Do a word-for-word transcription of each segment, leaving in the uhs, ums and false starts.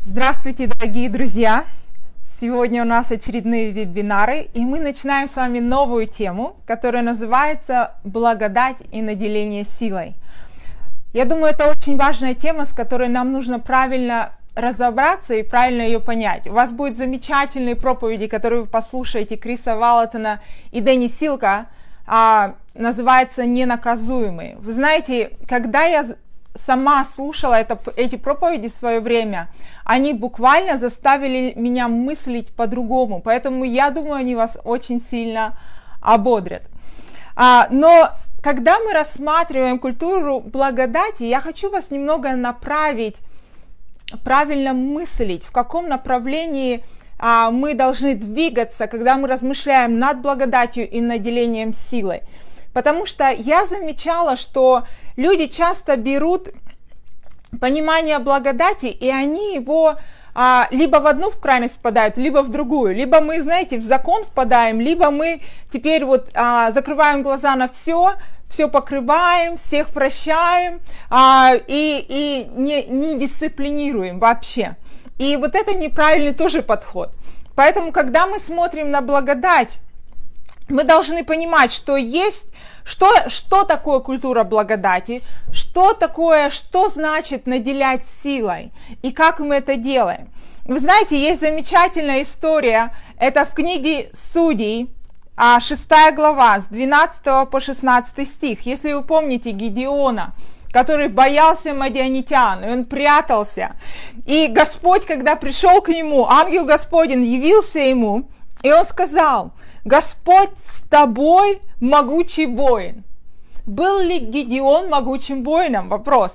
Здравствуйте, дорогие друзья! Сегодня у нас очередные вебинары, и мы начинаем с вами новую тему, которая называется «Благодать и наделение силой». Я думаю, это очень важная тема, с которой нам нужно правильно разобраться и правильно ее понять. У вас будут замечательные проповеди, которые вы послушаете Криса Валлотона и Дэнни Силка, а, называется «Ненаказуемые». Вы знаете, когда я сама слушала это, эти проповеди в свое время, они буквально заставили меня мыслить по-другому, поэтому я думаю, они вас очень сильно ободрят. А, но когда мы рассматриваем культуру благодати, я хочу вас немного направить, правильно мыслить, в каком направлении а, мы должны двигаться, когда мы размышляем над благодатью и наделением силой. Потому что я замечала, что люди часто берут понимание благодати, и они его а, либо в одну в крайность впадают, либо в другую. Либо мы, знаете, в закон впадаем, либо мы теперь вот а, закрываем глаза на все, все покрываем, всех прощаем а, и, и не, не дисциплинируем вообще. И вот это неправильный тоже подход. Поэтому, когда мы смотрим на благодать, мы должны понимать, что есть, что, что такое культура благодати, что такое, что значит наделять силой, и как мы это делаем. Вы знаете, есть замечательная история, это в книге Судей, шестая глава, с двенадцатого по шестнадцатый стих. Если вы помните Гедеона, который боялся мадианитян, и он прятался, и Господь, когда пришел к нему, ангел Господень явился ему, и он сказал: Господь с тобой, могучий воин. Был ли Гедеон могучим воином? Вопрос.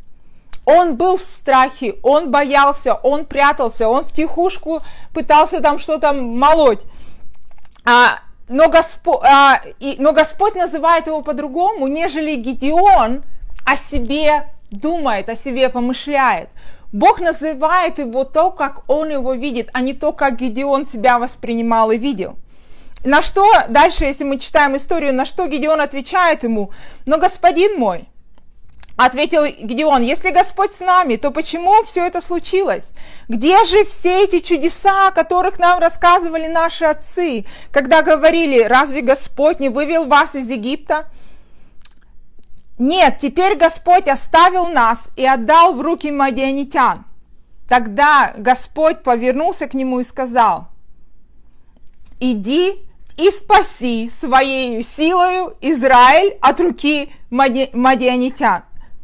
Он был в страхе, он боялся, он прятался, он втихушку пытался там что-то молоть. А, но, Господь, а, и, но Господь называет его по-другому, нежели Гедеон о себе думает, о себе помышляет. Бог называет его то, как он его видит, а не то, как Гедеон себя воспринимал и видел. На что, дальше, если мы читаем историю, на что Гедеон отвечает ему: «Но, господин мой, ответил Гедеон, если Господь с нами, то почему все это случилось? Где же все эти чудеса, о которых нам рассказывали наши отцы, когда говорили: разве Господь не вывел вас из Египта? Нет, теперь Господь оставил нас и отдал в руки мадианитян». Тогда Господь повернулся к нему и сказал: «Иди и спаси своей силою Израиль от руки мади- мадианитян.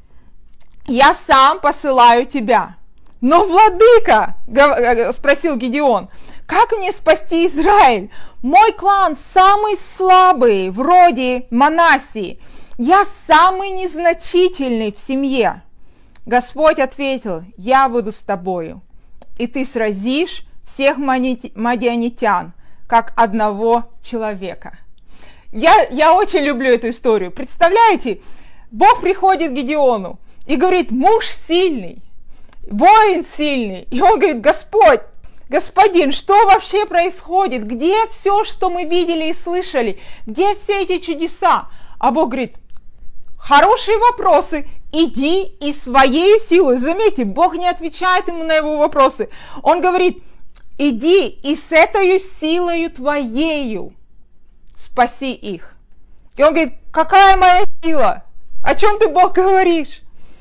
Я сам посылаю тебя». «Но, владыка, — спросил Гедеон, — как мне спасти Израиль? Мой клан самый слабый, вроде Манассии. Я самый незначительный в семье». Господь ответил: «Я буду с тобою, и ты сразишь всех мадианитян, как одного человека». Я, я очень люблю эту историю. Представляете, Бог приходит к Гедеону и говорит: муж сильный, воин сильный. И он говорит: Господь, господин, что вообще происходит? Где все, что мы видели и слышали? Где все эти чудеса? А Бог говорит: хорошие вопросы. Иди и своей силой. Заметьте, Бог не отвечает ему на его вопросы. Он говорит: иди и с этой силою твоею спаси их. И он говорит: какая моя сила? О чем ты, Бог, говоришь?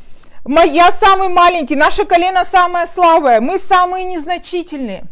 Я самый маленький, наше колено самое слабое, мы самые незначительные.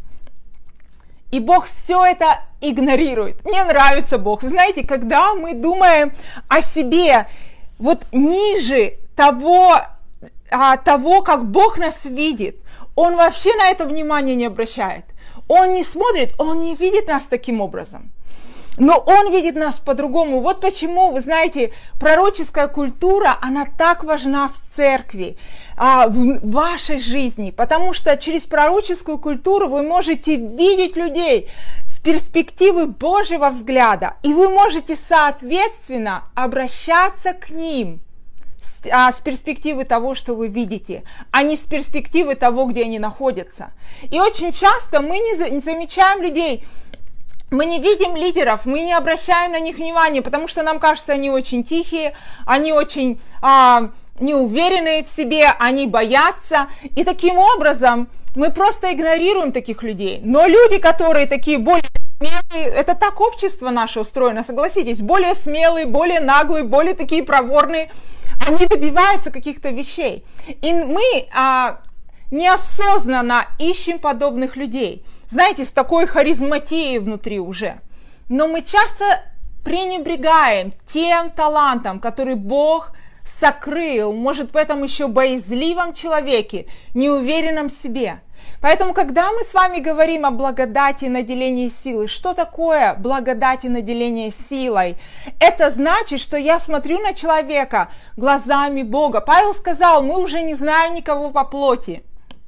И Бог все это игнорирует. Мне нравится Бог. Вы знаете, когда мы думаем о себе вот ниже того, а, того, как Бог нас видит, Он вообще на это внимание не обращает. Он не смотрит, Он не видит нас таким образом. Но Он видит нас по-другому. Вот почему, вы знаете, пророческая культура, она так важна в церкви, в вашей жизни. Потому что через пророческую культуру вы можете видеть людей с перспективы Божьего взгляда. И вы можете, соответственно, обращаться к ним с перспективы того, что вы видите, а не с перспективы того, где они находятся. И очень часто мы не замечаем людей, мы не видим лидеров, мы не обращаем на них внимания, потому что нам кажется, они очень тихие, они очень а, неуверенные в себе, они боятся. И таким образом мы просто игнорируем таких людей. Но люди, которые такие более смелые, это так общество наше устроено, согласитесь, более смелые, более наглые, более такие проворные, они добиваются каких-то вещей. И мы а, неосознанно ищем подобных людей. Знаете, с такой харизматией внутри уже. Но мы часто пренебрегаем тем талантом, который Бог сокрыл, может, в этом еще боязливом человеке, неуверенном в себе. Поэтому, когда мы с вами говорим о благодати и наделении силы, что такое благодать и наделение силой? Это значит, что я смотрю на человека глазами Бога. Павел сказал, мы уже не знаем никого по плоти.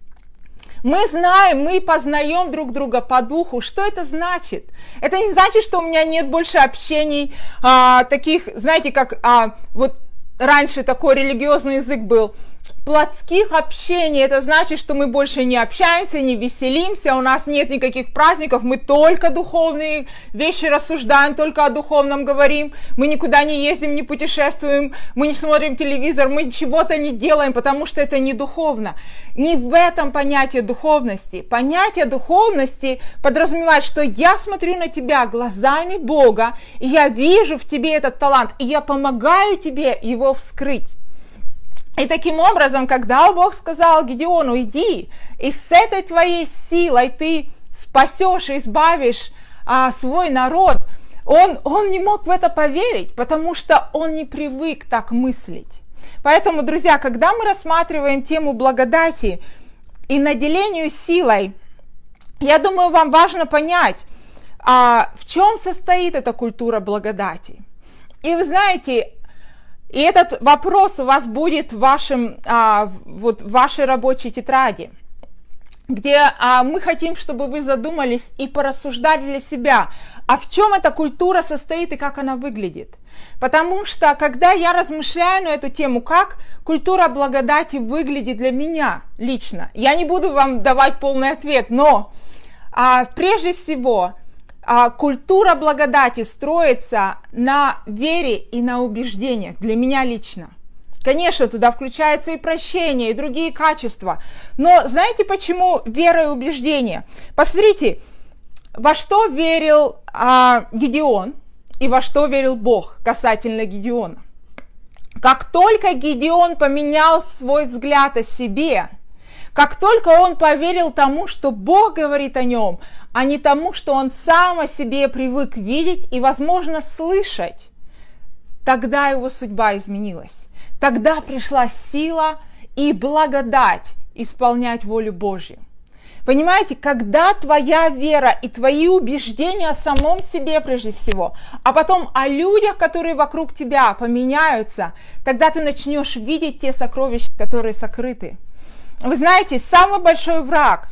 Мы знаем, мы познаем друг друга по духу. Что это значит? Это не значит, что у меня нет больше общений, а, таких, знаете, как а, вот раньше такой религиозный язык был, плотских общений. Это значит, что мы больше не общаемся, не веселимся, у нас нет никаких праздников, мы только духовные вещи рассуждаем, только о духовном говорим, мы никуда не ездим, не путешествуем, мы не смотрим телевизор, мы чего-то не делаем, потому что это не духовно. Не в этом понятие духовности. Понятие духовности подразумевает, что я смотрю на тебя глазами Бога, и я вижу в тебе этот талант, и я помогаю тебе его вскрыть. И таким образом, когда Бог сказал Гедеону, иди, и с этой твоей силой ты спасешь и избавишь а, свой народ, он, он не мог в это поверить, потому что он не привык так мыслить. Поэтому, друзья, когда мы рассматриваем тему благодати и наделению силой, я думаю, вам важно понять, а, в чем состоит эта культура благодати. И вы знаете, и этот вопрос у вас будет в, вашем, а, вот, в вашей рабочей тетради, где а, мы хотим, чтобы вы задумались и порассуждали для себя, а в чем эта культура состоит и как она выглядит. Потому что, когда я размышляю на эту тему, как культура благодати выглядит для меня лично, я не буду вам давать полный ответ, но а, прежде всего, А культура благодати строится на вере и на убеждениях, для меня лично. Конечно, туда включается и прощение, и другие качества. Но знаете, почему вера и убеждение? Посмотрите, во что верил а, Гедеон и во что верил Бог касательно Гедеона. Как только Гедеон поменял свой взгляд о себе, как только он поверил тому, что Бог говорит о нем, а не тому, что он сам о себе привык видеть и, возможно, слышать, тогда его судьба изменилась. Тогда пришла сила и благодать исполнять волю Божью. Понимаете, когда твоя вера и твои убеждения о самом себе прежде всего, а потом о людях, которые вокруг тебя поменяются, тогда ты начнешь видеть те сокровища, которые сокрыты. Вы знаете, самый большой враг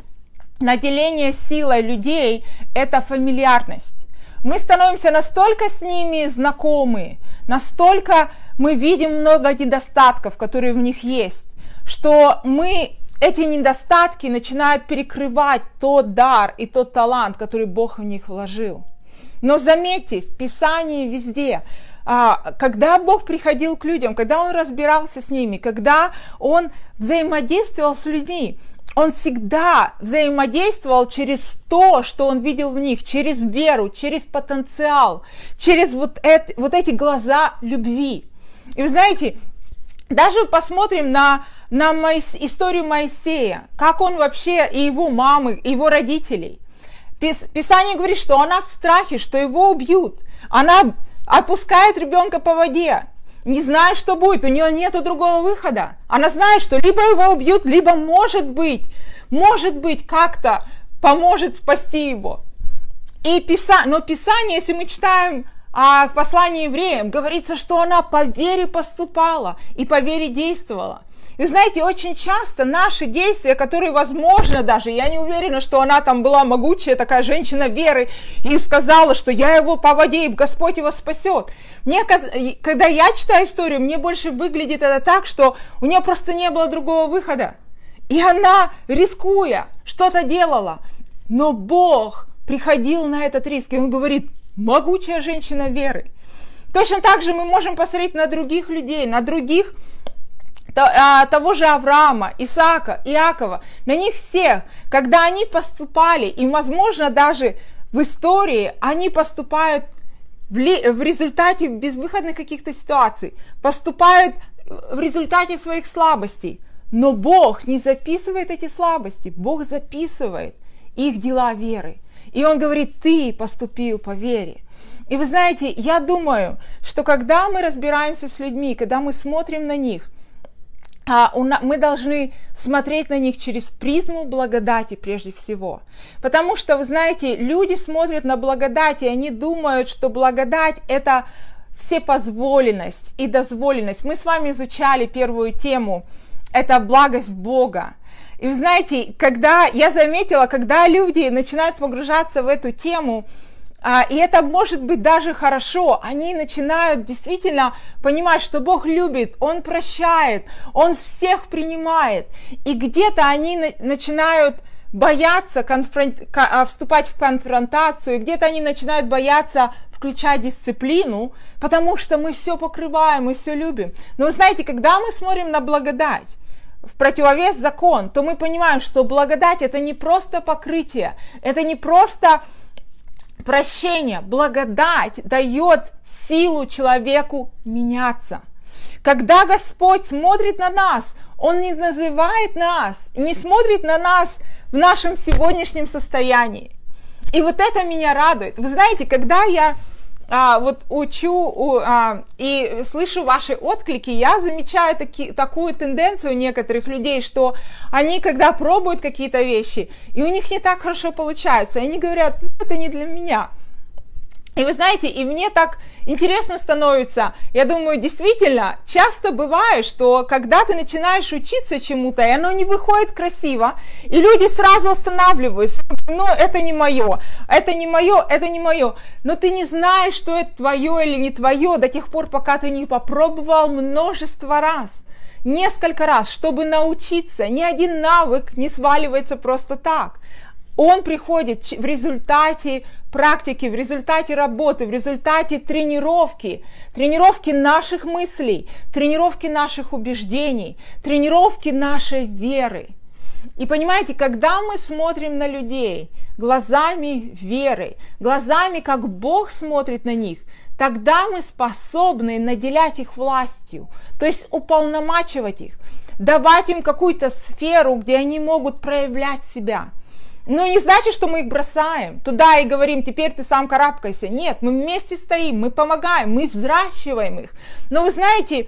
наделения силой людей – это фамильярность. Мы становимся настолько с ними знакомы, настолько мы видим много недостатков, которые в них есть, что мы эти недостатки начинают перекрывать тот дар и тот талант, который Бог в них вложил. Но заметьте, в Писании везде, когда Бог приходил к людям, когда Он разбирался с ними, когда Он взаимодействовал с людьми, Он всегда взаимодействовал через то, что Он видел в них, через веру, через потенциал, через вот, это, вот эти глаза любви. И вы знаете, даже посмотрим на, на Моис, историю Моисея, как он вообще, и его мамы, и его родителей. Писание говорит, что она в страхе, что его убьют. Она отпускает ребенка по воде, не зная, что будет, у нее нет другого выхода. Она знает, что либо его убьют, либо, может быть, может быть, как-то поможет спасти его. И Писа... Но Писание, если мы читаем а, в послании евреям, говорится, что она по вере поступала и по вере действовала. И знаете, очень часто наши действия, которые, возможно, даже, я не уверена, что она там была могучая такая женщина веры и сказала, что я его по воде, и Господь его спасет. Мне, когда я читаю историю, мне больше выглядит это так, что у нее просто не было другого выхода. И она, рискуя, что-то делала. Но Бог приходил на этот риск, и Он говорит, могучая женщина веры. Точно так же мы можем посмотреть на других людей, на других того же Авраама, Исаака, Иакова, на них всех, когда они поступали, и, возможно, даже в истории они поступают в, ли, в результате безвыходных каких-то ситуаций, поступают в результате своих слабостей, но Бог не записывает эти слабости, Бог записывает их дела веры. И Он говорит: ты поступил по вере. И вы знаете, я думаю, что когда мы разбираемся с людьми, когда мы смотрим на них, мы должны смотреть на них через призму благодати прежде всего. Потому что, вы знаете, люди смотрят на благодать, и они думают, что благодать – это всепозволенность и дозволенность. Мы с вами изучали первую тему – это благость Бога. И вы знаете, когда я заметила, когда люди начинают погружаться в эту тему, А, и это может быть даже хорошо, они начинают действительно понимать, что Бог любит, Он прощает, Он всех принимает. И где-то они на, начинают бояться конфрон... вступать в конфронтацию, где-то они начинают бояться включать дисциплину, потому что мы все покрываем, мы все любим. Но вы знаете, когда мы смотрим на благодать, в противовес закон, то мы понимаем, что благодать это не просто покрытие, это не просто прощение. Благодать дает силу человеку меняться. Когда Господь смотрит на нас, Он не называет нас, не смотрит на нас в нашем сегодняшнем состоянии. И вот это меня радует. Вы знаете, когда я а, вот учу а, и слышу ваши отклики, я замечаю таки, такую тенденцию у некоторых людей, что они, когда пробуют какие-то вещи, и у них не так хорошо получается, они говорят: ну, это не для меня. И вы знаете, и мне так интересно становится, я думаю, действительно, часто бывает, что когда ты начинаешь учиться чему-то, и оно не выходит красиво, и люди сразу останавливаются: ну, это не мое, это не мое, это не мое. Но ты не знаешь, что это твое или не твое до тех пор, пока ты не попробовал множество раз, несколько раз, чтобы научиться. Ни один навык не сваливается просто так. Он приходит в результате практики, в результате работы, в результате тренировки, тренировки наших мыслей, тренировки наших убеждений, тренировки нашей веры. И понимаете, когда мы смотрим на людей глазами веры, глазами, как Бог смотрит на них, тогда мы способны наделять их властью, то есть уполномачивать их, давать им какую-то сферу, где они могут проявлять себя. Но не значит, что мы их бросаем туда и говорим: теперь ты сам карабкайся. Нет, мы вместе стоим, мы помогаем, мы взращиваем их. Но вы знаете,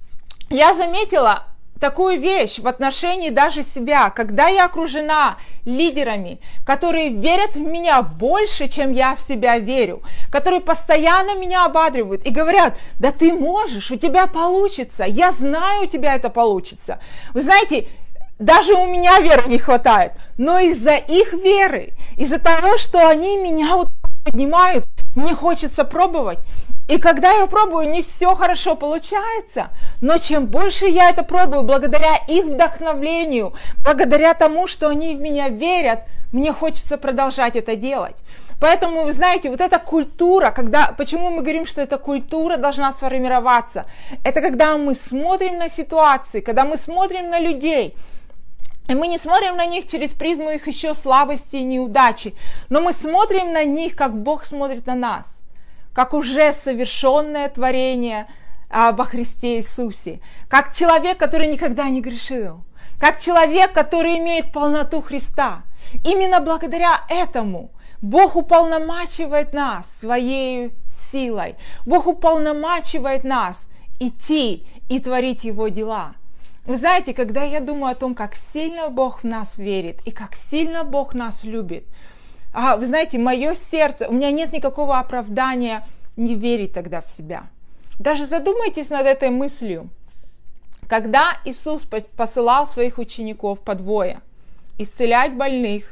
я заметила такую вещь в отношении даже себя, когда я окружена лидерами, которые верят в меня больше, чем я в себя верю, которые постоянно меня ободривают и говорят: да ты можешь, у тебя получится, я знаю, у тебя это получится. Вы знаете, даже у меня веры не хватает, но из-за их веры, из-за того, что они меня вот поднимают, мне хочется пробовать. И когда я пробую, не все хорошо получается, но чем больше я это пробую, благодаря их вдохновлению, благодаря тому, что они в меня верят, мне хочется продолжать это делать. Поэтому, вы знаете, вот эта культура, когда, почему мы говорим, что эта культура должна сформироваться, это когда мы смотрим на ситуации, когда мы смотрим на людей, и мы не смотрим на них через призму их еще слабости и неудачи, но мы смотрим на них, как Бог смотрит на нас, как уже совершенное творение а, во Христе Иисусе, как человек, который никогда не грешил, как человек, который имеет полноту Христа. Именно благодаря этому Бог уполномачивает нас своей силой, Бог уполномачивает нас идти и творить Его дела. Вы знаете, когда я думаю о том, как сильно Бог в нас верит и как сильно Бог нас любит, а, вы знаете, мое сердце, у меня нет никакого оправдания не верить тогда в себя. Даже задумайтесь над этой мыслью. Когда Иисус посылал своих учеников по двое, исцелять больных,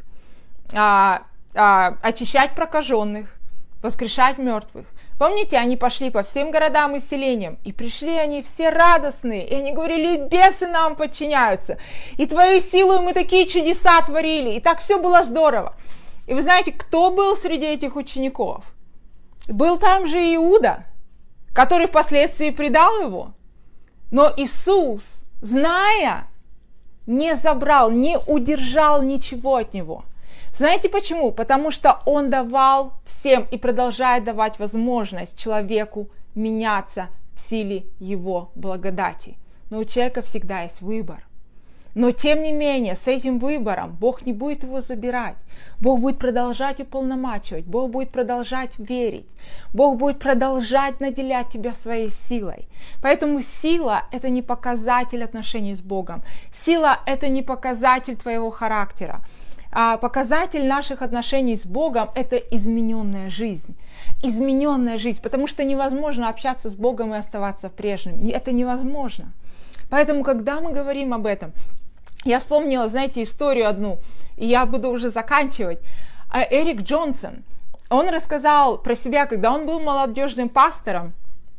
а, а, очищать прокаженных, воскрешать мертвых, помните, они пошли по всем городам и селениям, и пришли они все радостные, и они говорили: бесы нам подчиняются, и твоей силой мы такие чудеса творили, и так все было здорово. И вы знаете, кто был среди этих учеников? Был там же Иуда, который впоследствии предал его. Но Иисус зная, не забрал, не удержал ничего от него. Знаете почему? Потому что он давал всем и продолжает давать возможность человеку меняться в силе его благодати. Но у человека всегда есть выбор. Но тем не менее, с этим выбором Бог не будет его забирать. Бог будет продолжать уполномачивать, Бог будет продолжать верить, Бог будет продолжать наделять тебя своей силой. Поэтому сила – это не показатель отношений с Богом. Сила – это не показатель твоего характера. А показатель наших отношений с Богом – это измененная жизнь. Измененная жизнь, потому что невозможно общаться с Богом и оставаться прежним. Это невозможно. Поэтому, когда мы говорим об этом, я вспомнила, знаете, историю одну, и я буду уже заканчивать. Эрик Джонсон, он рассказал про себя, когда он был молодежным пастором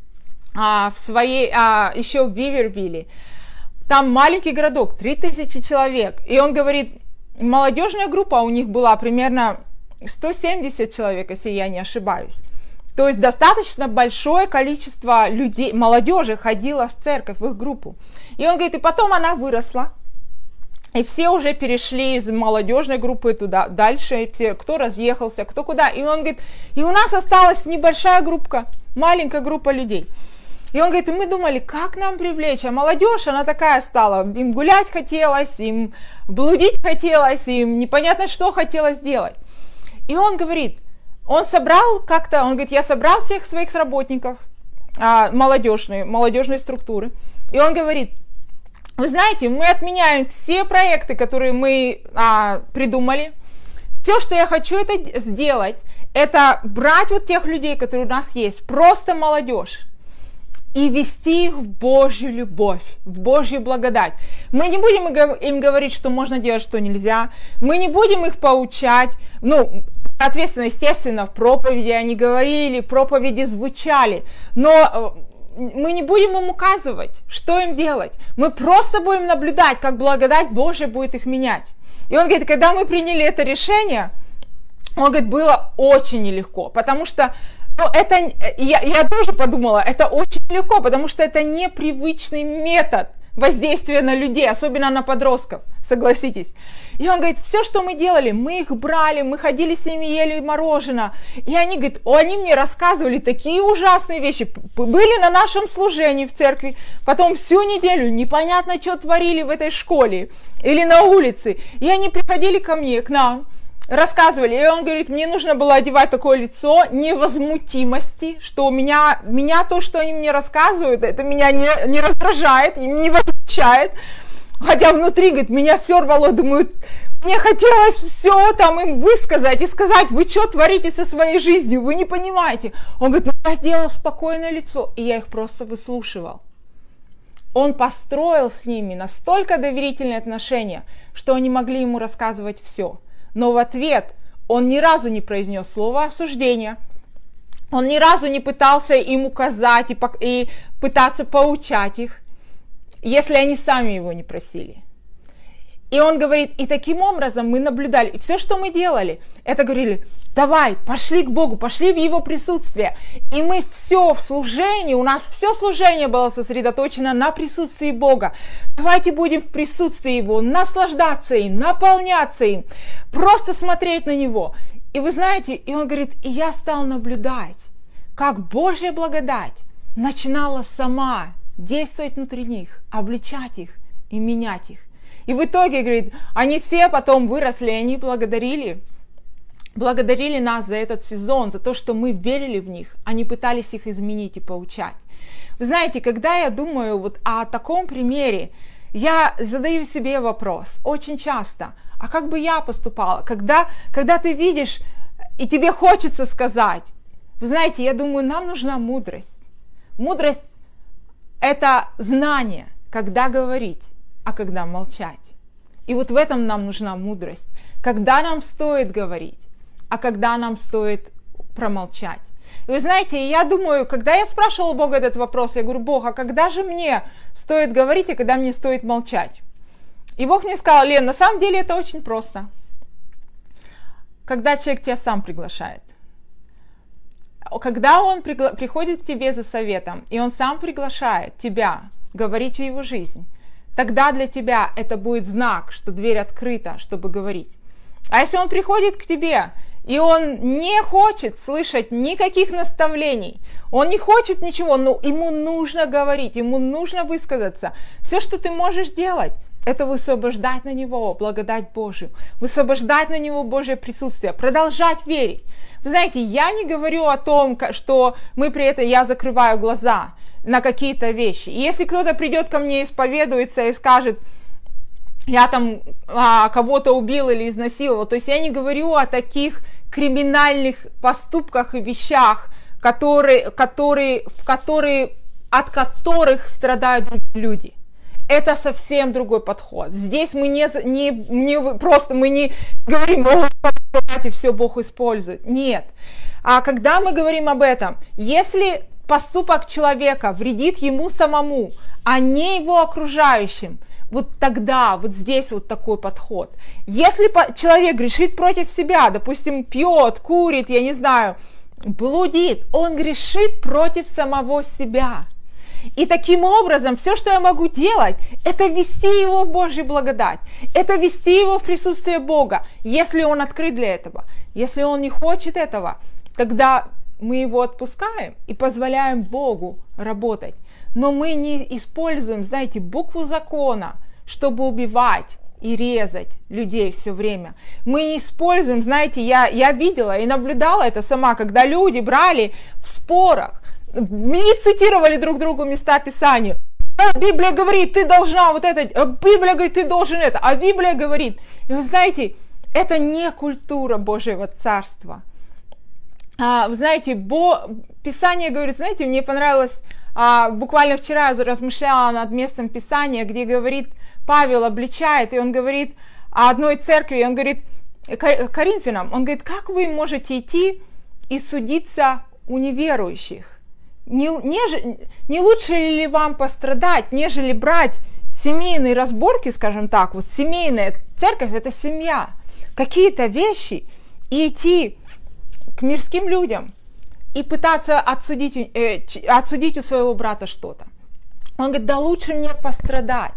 а, в своей, а, еще в Вивервилле. Там маленький городок, три тысячи человек. И он говорит, молодежная группа у них была примерно сто семьдесят человек, если я не ошибаюсь. То есть достаточно большое количество людей, молодежи ходило в церковь, в их группу. И он говорит, и потом она выросла. И все уже перешли из молодежной группы туда дальше, и все, кто разъехался, кто куда. И он говорит, и у нас осталась небольшая группа, маленькая группа людей. И он говорит, и мы думали, как нам привлечь, а молодежь, она такая стала, им гулять хотелось, им блудить хотелось, им непонятно что хотелось делать. И он говорит, он собрал как-то, он говорит, я собрал всех своих работников, а, молодежные, молодежные структуры, и он говорит, вы знаете, мы отменяем все проекты, которые мы а, придумали. Все, что я хочу это сделать, это брать вот тех людей, которые у нас есть, просто молодежь, и вести их в Божью любовь, в Божью благодать. Мы не будем им говорить, что можно делать, что нельзя. Мы не будем их поучать. Ну, соответственно, естественно, в проповеди они говорили, проповеди звучали. Но мы не будем им указывать, что им делать. Мы просто будем наблюдать, как благодать Божья будет их менять. И он говорит, когда мы приняли это решение, он говорит, было очень нелегко, потому что ну, это, я, я тоже подумала, это очень легко, потому что это непривычный метод воздействия на людей, особенно на подростков, согласитесь. И он говорит, все, что мы делали, мы их брали, мы ходили с ними, ели мороженое. И они, говорит, они мне рассказывали такие ужасные вещи, были на нашем служении в церкви, потом всю неделю непонятно, что творили в этой школе или на улице. И они приходили ко мне, к нам, рассказывали, и он говорит, мне нужно было одевать такое лицо невозмутимости, что у меня, меня то, что они мне рассказывают, это меня не, не раздражает, и не возмущает, хотя внутри, говорит, меня все рвало, думаю, мне хотелось все там им высказать и сказать, вы что творите со своей жизнью, вы не понимаете. Он говорит, ну я сделал спокойное лицо, и я их просто выслушивал. Он построил с ними настолько доверительные отношения, что они могли ему рассказывать все. Но в ответ он ни разу не произнес слово осуждения, он ни разу не пытался им указать и, по- и пытаться поучать их, если они сами его не просили. И он говорит, и таким образом мы наблюдали, и все, что мы делали, это говорили, давай, пошли к Богу, пошли в Его присутствие. И мы все в служении, у нас все служение было сосредоточено на присутствии Бога. Давайте будем в присутствии Его, наслаждаться им, наполняться им, просто смотреть на Него. И вы знаете, и он говорит, и я стал наблюдать, как Божья благодать начинала сама действовать внутри них, обличать их и менять их. И в итоге, говорит, они все потом выросли, и они благодарили, благодарили нас за этот сезон, за то, что мы верили в них, они пытались их изменить и поучать. Вы знаете, когда я думаю вот о таком примере, я задаю себе вопрос очень часто, а как бы я поступала, когда, когда ты видишь, и тебе хочется сказать, вы знаете, я думаю, нам нужна мудрость. Мудрость – это знание, когда говорить, а когда молчать. И вот в этом нам нужна мудрость. Когда нам стоит говорить, а когда нам стоит промолчать. И вы знаете, я думаю, когда я спрашивала Бога этот вопрос, я говорю, Бог, а когда же мне стоит говорить, а когда мне стоит молчать? И Бог мне сказал, Лен, на самом деле это очень просто. Когда человек тебя сам приглашает. Когда он пригла- приходит к тебе за советом, и он сам приглашает тебя говорить в его жизнь, тогда для тебя это будет знак, что дверь открыта, чтобы говорить. А если он приходит к тебе, и он не хочет слышать никаких наставлений, он не хочет ничего, но ему нужно говорить, ему нужно высказаться. Все, что ты можешь делать, это высвобождать на него благодать Божию, высвобождать на него Божье присутствие, продолжать верить. Вы знаете, я не говорю о том, что мы при этом, я закрываю глаза на какие-то вещи. И если кто-то придет ко мне, исповедуется и скажет, я там а, кого-то убил или изнасиловал, то есть я не говорю о таких криминальных поступках и вещах, которые, которые, в которые, от которых страдают другие люди. Это совсем другой подход. Здесь мы не, не, не просто мы не говорим, о, и все Бог использует. Нет. А когда мы говорим об этом, если поступок человека вредит ему самому, а не его окружающим, вот тогда, вот здесь вот такой подход. Если человек грешит против себя, допустим, пьет, курит, я не знаю, блудит, он грешит против самого себя. И таким образом, все, что я могу делать, это ввести его в Божью благодать, это ввести его в присутствие Бога, если он открыт для этого. Если он не хочет этого, тогда мы его отпускаем и позволяем Богу работать. Но мы не используем, знаете, букву закона, чтобы убивать и резать людей все время. Мы не используем, знаете, я, я видела и наблюдала это сама, когда люди брали в спорах, и цитировали друг другу места Писания. А Библия говорит, ты должна вот это, а Библия говорит, ты должен это, а Библия говорит. И вы знаете, это не культура Божьего Царства. А, вы знаете, Бо... Писание говорит, знаете, мне понравилось, а, буквально вчера я размышляла над местом Писания, где говорит, Павел обличает, и он говорит о одной церкви, он говорит Коринфянам, он говорит, как вы можете идти и судиться у неверующих? Не, не, не лучше ли вам пострадать, нежели брать семейные разборки, скажем так, вот семейная церковь, это семья, какие-то вещи, и идти к мирским людям и пытаться отсудить, э, отсудить у своего брата что-то. Он говорит, да лучше мне пострадать.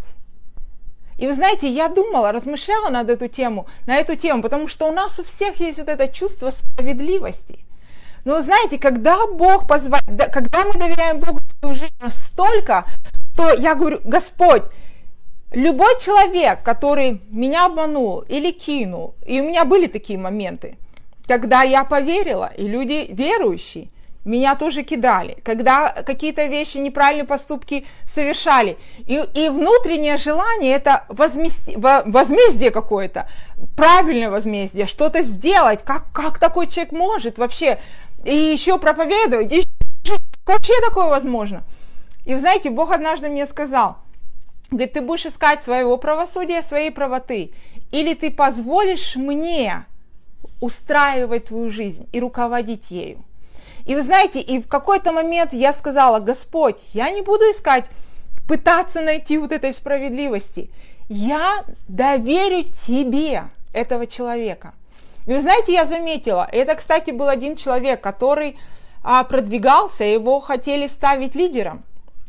И вы знаете, я думала, размышляла над эту тему, на эту тему, потому что у нас у всех есть вот это чувство справедливости. Но знаете, когда Бог позволяет, когда мы доверяем Богу свою жизнь настолько, то я говорю, Господь, любой человек, который меня обманул или кинул, и у меня были такие моменты, когда я поверила, и люди верующие меня тоже кидали, когда какие-то вещи, неправильные поступки совершали, и, и внутреннее желание это возмездие, возмездие какое-то, правильное возмездие, что-то сделать, как, как такой человек может вообще, и еще проповедовать, и вообще такое возможно. И вы знаете, Бог однажды мне сказал, говорит, ты будешь искать своего правосудия, своей правоты, или ты позволишь мне устраивать твою жизнь и руководить ею. И вы знаете, и в какой-то момент я сказала, Господь, я не буду искать, пытаться найти вот этой справедливости. Я доверю тебе этого человека. И вы знаете, я заметила, это, кстати, был один человек, который а, продвигался, его хотели ставить лидером.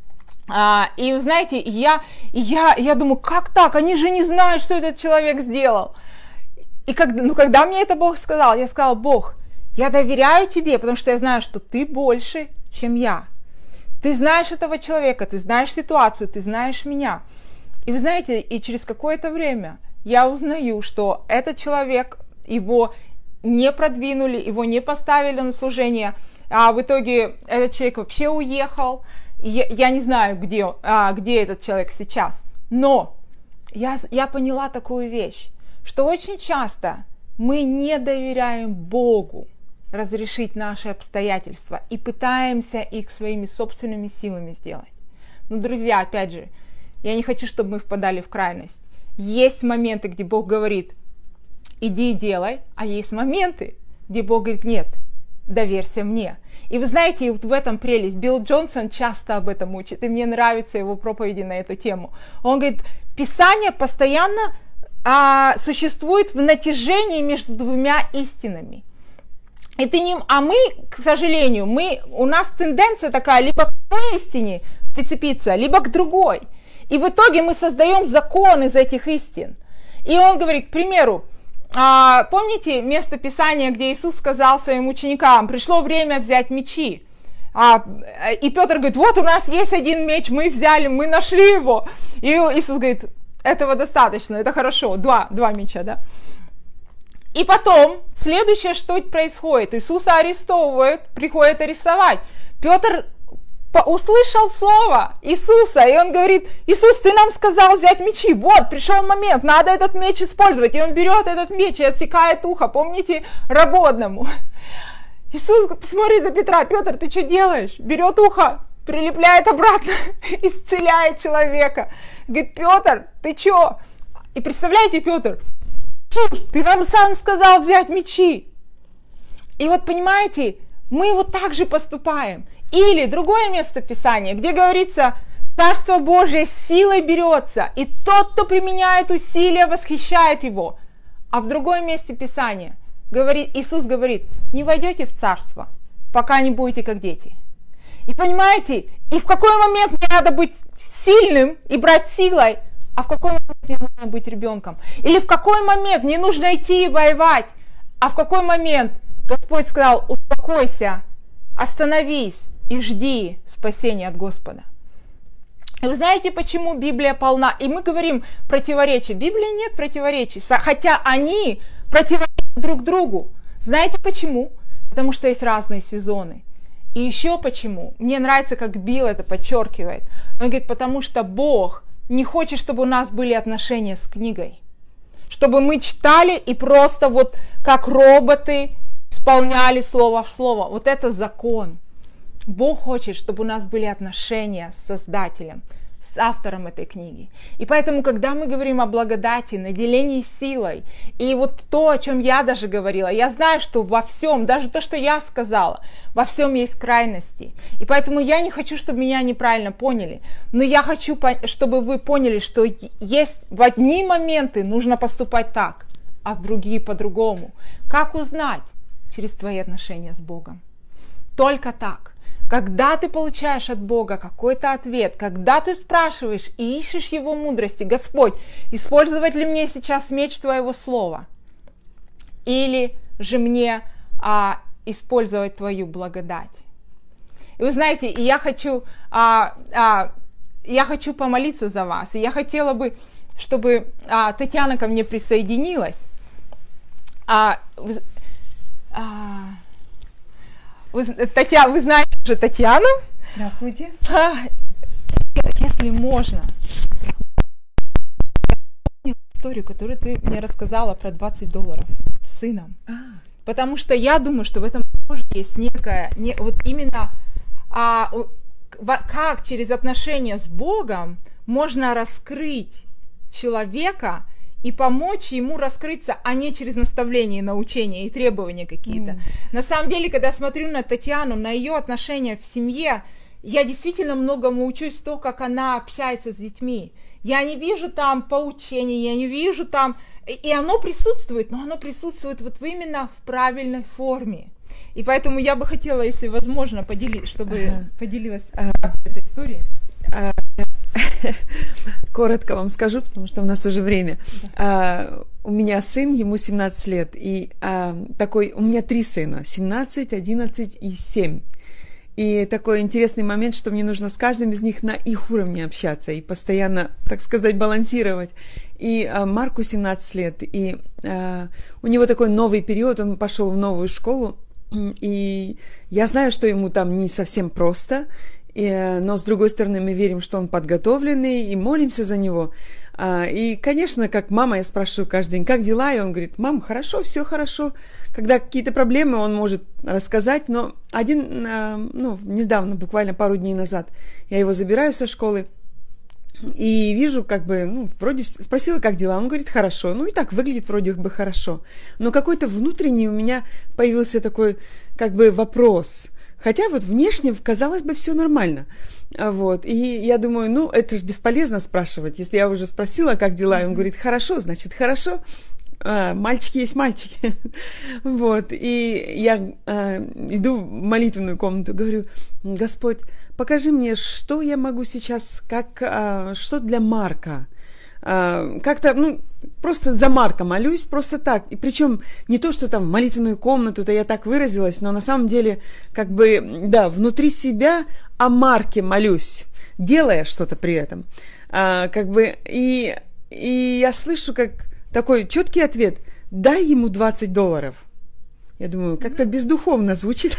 А, и вы знаете, я, я, я думаю, как так? Они же не знают, что этот человек сделал. И как, ну, когда мне это Бог сказал, я сказала, Бог, я доверяю тебе, потому что я знаю, что ты больше, чем я. Ты знаешь этого человека, ты знаешь ситуацию, ты знаешь меня. И вы знаете, и через какое-то время я узнаю, что этот человек, его не продвинули, его не поставили на служение, а в итоге этот человек вообще уехал. Я, я не знаю, где, а, где этот человек сейчас. Но я, я поняла такую вещь, что очень часто мы не доверяем Богу разрешить наши обстоятельства и пытаемся их своими собственными силами сделать. Но, друзья, опять же, я не хочу, чтобы мы впадали в крайность. Есть моменты, где Бог говорит, иди и делай, а есть моменты, где Бог говорит, нет, доверься мне. И вы знаете, вот в этом прелесть. Билл Джонсон часто об этом учит, и мне нравятся его проповеди на эту тему. Он говорит, Писание постоянно а, существует в натяжении между двумя истинами. И ты не, а мы, к сожалению, мы, у нас тенденция такая, либо к одной истине прицепиться, либо к другой. И в итоге мы создаем закон из этих истин. И он говорит, к примеру, а, помните место Писания, где Иисус сказал своим ученикам, пришло время взять мечи. А, и Петр говорит, вот у нас есть один меч, мы взяли, мы нашли его. И Иисус говорит, этого достаточно, это хорошо, два, два меча, да. И потом, следующее, что происходит, Иисуса арестовывают, приходят арестовать. Петр услышал слово Иисуса, и он говорит, Иисус, ты нам сказал взять мечи, вот, пришел момент, надо этот меч использовать. И он берет этот меч и отсекает ухо, помните, работному. Иисус смотрит на Петра, Петр, ты что делаешь? Берет ухо, прилепляет обратно, исцеляет человека. Говорит, Петр, ты что? И представляете, Петр, Иисус, ты нам сам сказал взять мечи. И вот понимаете, мы вот так же поступаем. Или другое место Писания, где говорится, Царство Божие силой берется, и тот, кто применяет усилия, восхищает его. А в другом месте Писания говорит, Иисус говорит, не войдете в Царство, пока не будете как дети. И понимаете, и в какой момент мне надо быть сильным и брать силой, а в какой момент мне нужно быть ребенком? Или в какой момент мне нужно идти и воевать, а в какой момент Господь сказал, успокойся, остановись и жди спасения от Господа. И вы знаете, почему Библия полна? И мы говорим противоречия. В Библии нет противоречий, хотя они противоречат друг другу. Знаете почему? Потому что есть разные сезоны. И еще почему? Мне нравится, как Билл это подчеркивает. Он говорит, потому что Бог не хочет, чтобы у нас были отношения с книгой. Чтобы мы читали и просто вот как роботы исполняли слово в слово. Вот это закон. Бог хочет, чтобы у нас были отношения с Создателем, с автором этой книги. И поэтому, когда мы говорим о благодати, наделении силой, и вот то, о чем я даже говорила, я знаю, что во всем, даже то, что я сказала, во всем есть крайности. И поэтому я не хочу, чтобы меня неправильно поняли, но я хочу, чтобы вы поняли, что есть в одни моменты нужно поступать так, а в другие по-другому. Как узнать? Через твои отношения с Богом. Только так. Когда ты получаешь от Бога какой-то ответ, когда ты спрашиваешь и ищешь Его мудрости, Господь, использовать ли мне сейчас меч Твоего слова? Или же мне а, использовать Твою благодать? И вы знаете, и я хочу, а, а, я хочу помолиться за вас, и я хотела бы, чтобы а, Татьяна ко мне присоединилась. А, а, Вы, Татьяна, вы знаете уже Татьяну? Здравствуйте. А, если можно, я помню историю, которую ты мне рассказала про двадцать долларов с сыном. А. Потому что я думаю, что в этом тоже есть некая, не, вот именно а, как через отношения с Богом можно раскрыть человека и помочь ему раскрыться, а не через наставления, научения и требования какие-то. Mm. На самом деле, когда я смотрю на Татьяну, на ее отношения в семье, я действительно многому учусь то, как она общается с детьми. Я не вижу там поучений, я не вижу там... И оно присутствует, но оно присутствует вот именно в правильной форме. И поэтому я бы хотела, если возможно, поделить, чтобы ага. поделилась ага. этой историей. Коротко вам скажу, потому что у нас уже время. Да. А, у меня сын, ему семнадцать лет, и а, такой, у меня три сына, семнадцать, одиннадцать и семь. И такой интересный момент, что мне нужно с каждым из них на их уровне общаться и постоянно, так сказать, балансировать. И а, Марку семнадцать лет, и а, у него такой новый период, он пошел в новую школу, и я знаю, что ему там не совсем просто, и, но с другой стороны мы верим, что он подготовленный, и молимся за него. А, и, конечно, как мама, я спрашиваю каждый день, как дела? И он говорит, мам, хорошо, все хорошо. Когда какие-то проблемы, он может рассказать, но один, а, ну, недавно, буквально пару дней назад, я его забираю со школы, и вижу, как бы, ну, вроде спросила, как дела, он говорит, хорошо, ну и так выглядит вроде бы хорошо, но какой-то внутренний у меня появился такой, как бы, вопрос, хотя вот внешне, казалось бы, все нормально, вот, и я думаю, ну, это же бесполезно спрашивать, если я уже спросила, как дела, и он говорит, хорошо, значит, хорошо, а, мальчики есть мальчики. Вот, и я а, иду в молитвенную комнату, говорю: Господь, покажи мне, что я могу сейчас, как, а, что для Марка. А, как-то, ну, просто за Марка молюсь, просто так. И причем не то, что там в молитвенную комнату-то я так выразилась, но на самом деле, как бы, да, внутри себя о Марке молюсь, делая что-то при этом. А, как бы, и, и я слышу как такой четкий ответ: дай ему двадцать долларов. Я думаю, как-то бездуховно звучит.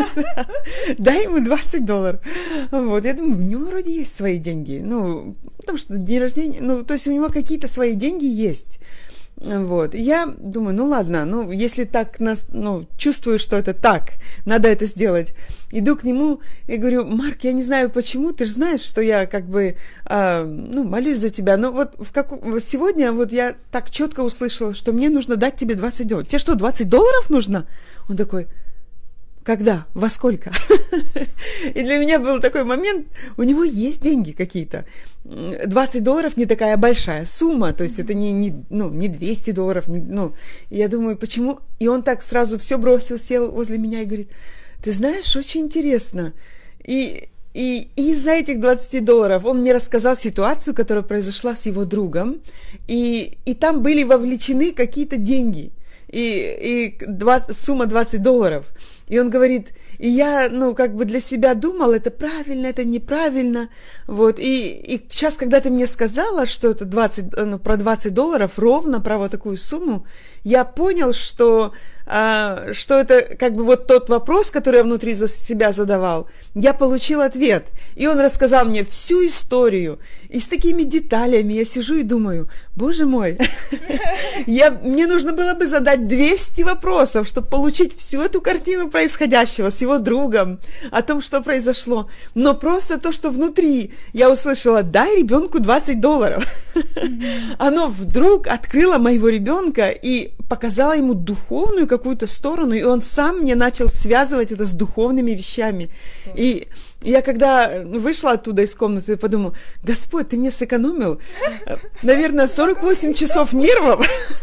Дай ему двадцать долларов. Вот, я думаю, у него вроде есть свои деньги. Ну, потому что день рождения, ну, то есть у него какие-то свои деньги есть. Вот, и я думаю, ну ладно, ну, если так, нас, ну, чувствую, что это так, надо это сделать. Иду к нему и говорю: Марк, я не знаю почему, ты же знаешь, что я как бы, э, ну, молюсь за тебя, но вот в как... сегодня вот я так четко услышала, что мне нужно дать тебе двадцать долларов. Тебе что, двадцать долларов нужно? Он такой: когда? Во сколько? И для меня был такой момент, у него есть деньги какие-то. двадцать долларов не такая большая сумма, то есть это не, не, ну, не двести долларов. Не, ну. И я думаю, почему? И он так сразу все бросил, сел возле меня и говорит: ты знаешь, очень интересно. И, и, и из-за этих двадцати долларов он мне рассказал ситуацию, которая произошла с его другом, и, и там были вовлечены какие-то деньги. И, и двадцать, сумма двадцать долларов. И он говорит: и я, ну, как бы для себя думал, это правильно, это неправильно. Вот. И, и сейчас, когда ты мне сказала, что это двадцать, ну, про двадцать долларов, ровно про вот такую сумму, я понял, что, а, что это как бы вот тот вопрос, который я внутри за себя задавал, я получил ответ. И он рассказал мне всю историю. И с такими деталями я сижу и думаю: боже мой, я, мне нужно было бы задать двести вопросов, чтобы получить всю эту картину происходящего с его другом, о том, что произошло. Но просто то, что внутри я услышала: дай ребенку двадцать долларов, оно вдруг открыло моего ребенка и показало ему духовную какую-то сторону, и он сам мне начал связывать это с духовными вещами. И я когда вышла оттуда из комнаты, я подумала: Господь, ты мне сэкономил, наверное, сорок восемь часов нервов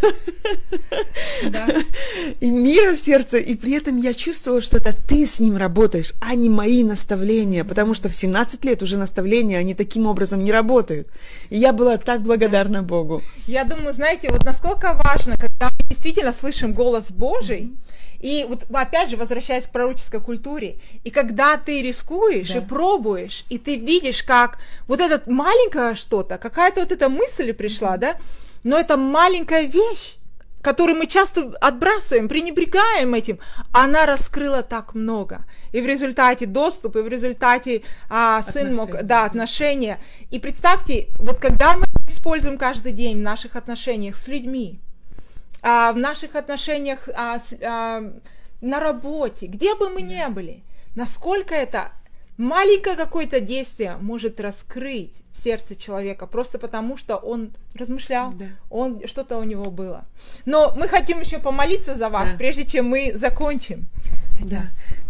Да. и мира в сердце, и при этом я чувствовала, что это ты с ним работаешь, а не мои наставления, потому что в семнадцать лет уже наставления, они таким образом не работают. И я была так благодарна Богу. Я думаю, знаете, вот насколько важно, когда мы действительно слышим голос Божий, и вот опять же, возвращаясь к пророческой культуре, и когда ты рискуешь, да, и пробуешь, и ты видишь, как вот это маленькое что-то, какая-то вот эта мысль пришла, да, но это маленькая вещь, которую мы часто отбрасываем, пренебрегаем этим, она раскрыла так много. И в результате доступ, и в результате а, сын мог, да, отношения. И представьте, вот когда мы используем каждый день в наших отношениях с людьми, а, в наших отношениях а, с, а, на работе, где бы мы ни были, насколько это маленькое какое-то действие может раскрыть сердце человека, просто потому что он размышлял, да, он, что-то у него было. Но мы хотим еще помолиться за вас, да, прежде чем мы закончим. Да.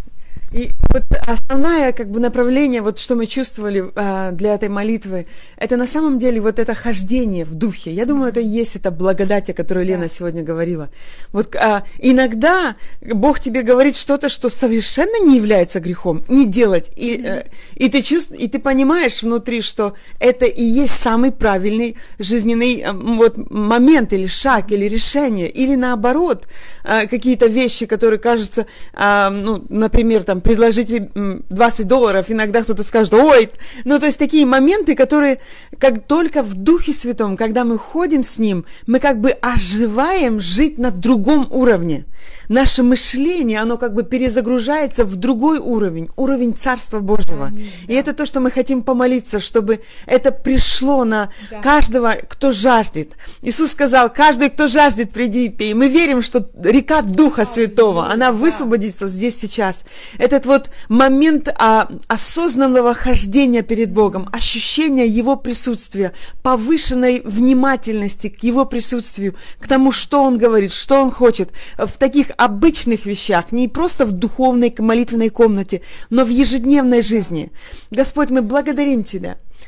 И вот основное как бы направление, вот что мы чувствовали а, для этой молитвы, это на самом деле вот это хождение в духе. Я думаю, это и есть эта благодать, о которой Лена, да, сегодня говорила. Вот а, иногда Бог тебе говорит что-то, что совершенно не является грехом, не делать. И, mm-hmm. и, ты, чувств, и ты понимаешь внутри, что это и есть самый правильный жизненный вот, момент или шаг, или решение. Или наоборот, а, какие-то вещи, которые кажутся, а, ну, например, там, предложить двадцать долларов, иногда кто-то скажет: ой, ну, то есть такие моменты, которые, как только в Духе Святом, когда мы ходим с Ним, мы как бы оживаем жить на другом уровне. Наше мышление, оно как бы перезагружается в другой уровень, уровень Царства Божьего. Аминь, да. И это то, что мы хотим помолиться, чтобы это пришло на, да, каждого, кто жаждет. Иисус сказал: каждый, кто жаждет, приди и пей. Мы верим, что река Духа Святого, она высвободится здесь сейчас. Этот вот момент а, осознанного хождения перед Богом, ощущения Его присутствия, повышенной внимательности к Его присутствию, к тому, что Он говорит, что Он хочет, в таких обычных вещах, не просто в духовной молитвенной комнате, но в ежедневной жизни. Господь, мы благодарим Тебя,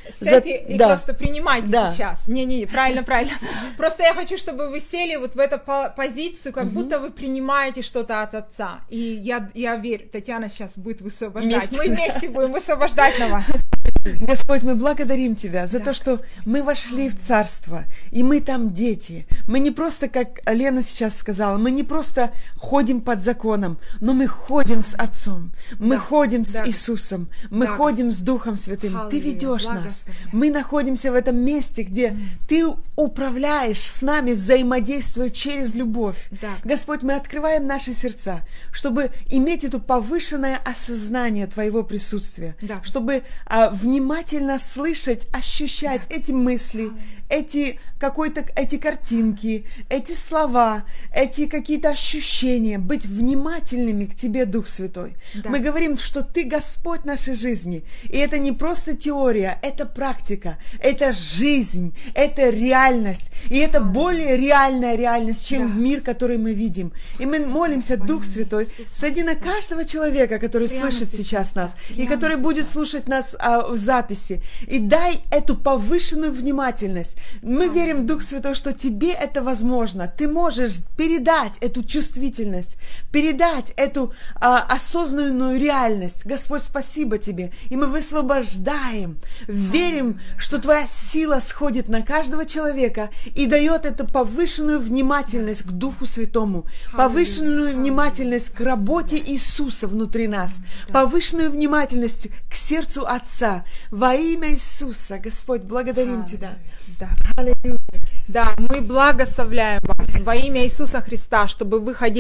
Кстати, За... и да. просто принимайте да. сейчас. Не-не, правильно, правильно. Просто я хочу, чтобы вы сели вот в эту позицию, как угу. будто вы принимаете что-то от Отца. И я, я верю, Татьяна сейчас будет высвобождать. Вместе. Мы вместе будем высвобождать на вас. Господь, мы благодарим Тебя за да, то, что Господь. мы вошли в Царство, и мы там дети. Мы не просто, как Лена сейчас сказала, мы не просто ходим под законом, но мы ходим с Отцом, мы да, ходим с да. Иисусом, мы да, ходим с Духом Святым. Аллилуйя. Ты ведешь нас. Благословляю. Мы находимся в этом месте, где mm. Ты управляешь с нами, взаимодействуя через любовь. Да. Господь, мы открываем наши сердца, чтобы иметь это повышенное осознание Твоего присутствия, да. чтобы а, внимательно слышать, ощущать да. эти мысли, эти, какой-то, эти картинки, эти слова, эти какие-то ощущения, быть внимательными к Тебе, Дух Святой. Да. Мы говорим, что Ты Господь нашей жизни, и это не просто теория, это практика, это жизнь, это реальность, и это более реальная реальность, чем да. мир, который мы видим. И мы молимся, Дух Святой, сади на каждого человека, который Прямо слышит сейчас нас, Прямо и который будет слушать нас а, в записи, и дай эту повышенную внимательность. Мы верим, Дух Святой, что Тебе это возможно. Ты можешь передать эту чувствительность, передать эту а, осознанную реальность. Господь, спасибо Тебе. И мы высвобождаем, верим, что Твоя сила сходит на каждого человека и дает эту повышенную внимательность к Духу Святому, повышенную внимательность к работе Иисуса внутри нас, повышенную внимательность к сердцу Отца. Во имя Иисуса, Господь, благодарим Тебя. Да. Да, мы благословляем вас во имя Иисуса Христа, чтобы вы ходили